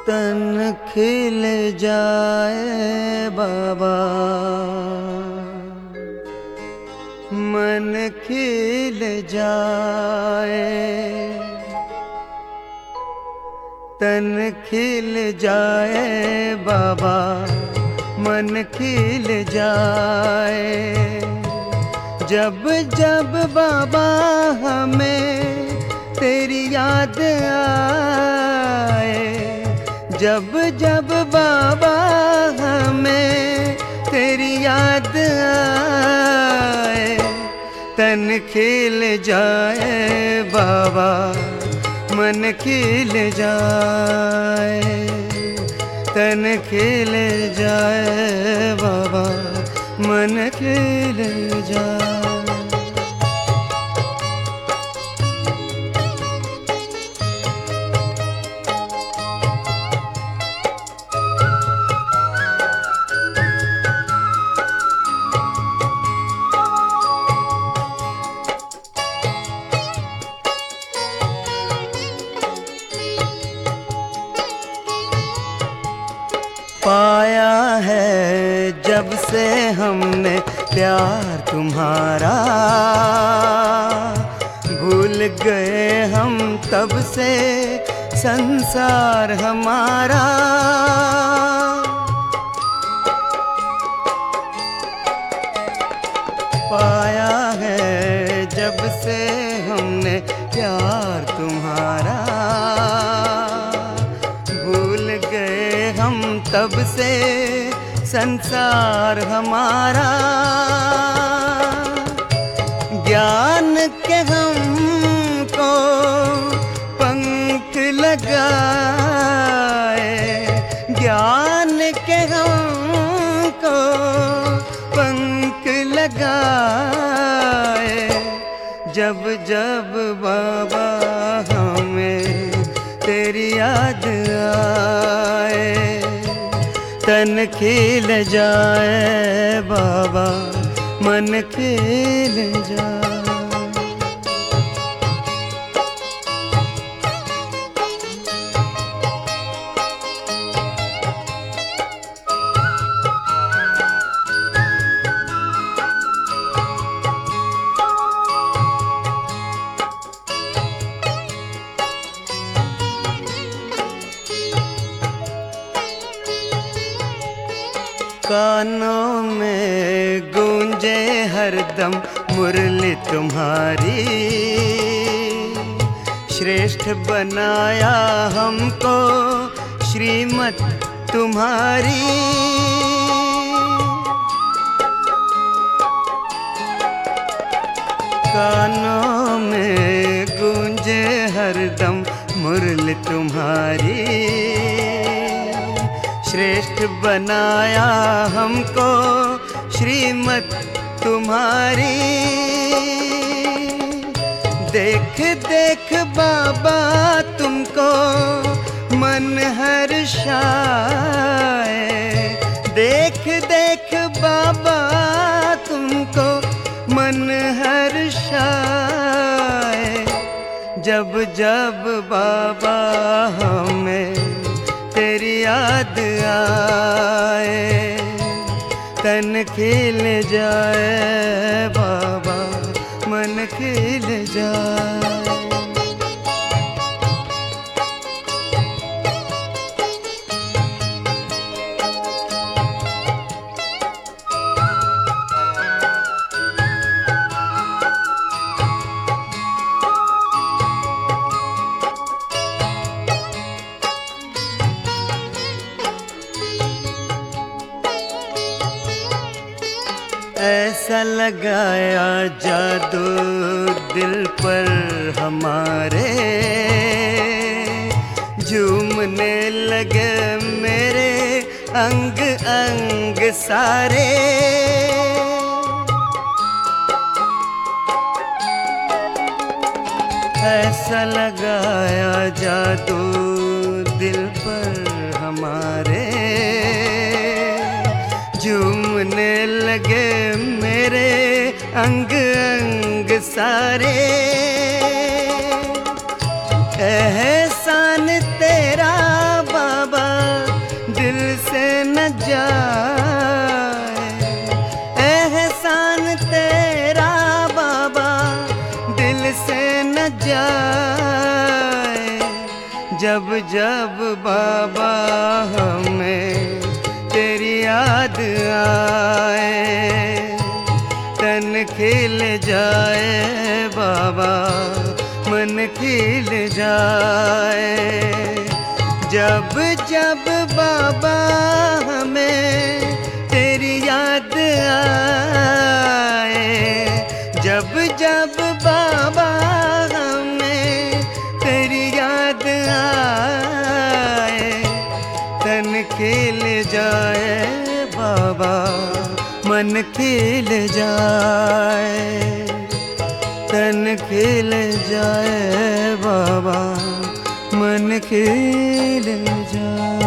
तन खिल जाए बाबा, मन खिल जाए, तन खिल जाए बाबा, मन खिल जाए। जब जब बाबा हमें तेरी याद आए, जब जब बाबा हमें तेरी याद आए, तन खिल जाए बाबा, मन खिल जाए, तन खिल जाए बाबा, मन खिल जाए। पाया है जब से हमने प्यार तुम्हारा, भूल गए हम तब से संसार हमारा। पाया है जब से हमने प्यार तुम्हारा, भूल गए हम तब से संसार हमारा। ज्ञान के हमको पंख लगाए, ज्ञान के हमको पंख लगाए। जब जब बाबा हमें तेरी याद आए, तन खिल जाए बाबा, मन खिल जाए। कानों में गूंजे हरदम मुरली तुम्हारी, श्रेष्ठ बनाया हमको श्रीमत तुम्हारी। कानों में गूंजे हरदम मुरली तुम्हारी, श्रेष्ठ बनाया हमको श्रीमत तुम्हारी। देख देख बाबा तुमको मन हर्षाए, देख देख बाबा तुमको मन हर्षाए। जब जब बाबा हमें तेरी याद आए, तन खिल जाए बाबा, मन खिल जाए। ऐसा लगाया जादू दिल पर हमारे, झूमने लगे मेरे अंग अंग सारे। ऐसा लगाया जादू दिल पर हमारे, झूमने लगे मेरे अंग अंग सारे। एहसान तेरा बाबा जाए। जब जब बाबा हमें तेरी याद आए, तन खिल जाए बाबा, मन खिल जाए। जब जब बाबा हमें तेरी याद आए, जब जब बाबा हमें तेरी याद आए, तन खिल जाए बाबा, मन खिल जाए। तन खिल जाए बाबा, मन खिल जाए।